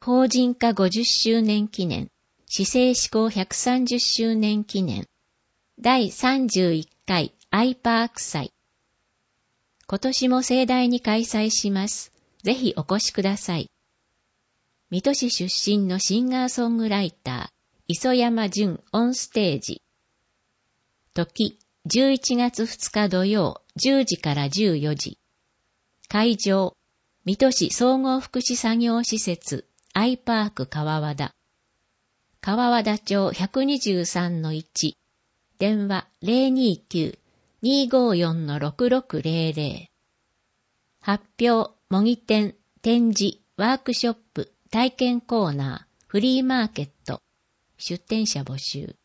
法人化50周年記念、市政施行130周年記念、第31回アイパーク祭。今年も盛大に開催します。ぜひお越しください。水戸市出身のシンガーソングライター、磯山淳オンステージ。時、11月2日土曜、10時から14時。会場、水戸市総合福祉作業施設、アイパーク川和田。川和田町 123-1。電話 029-254-6600。発表、模擬店、展示、ワークショップ、体験コーナー、フリーマーケット。出店者募集。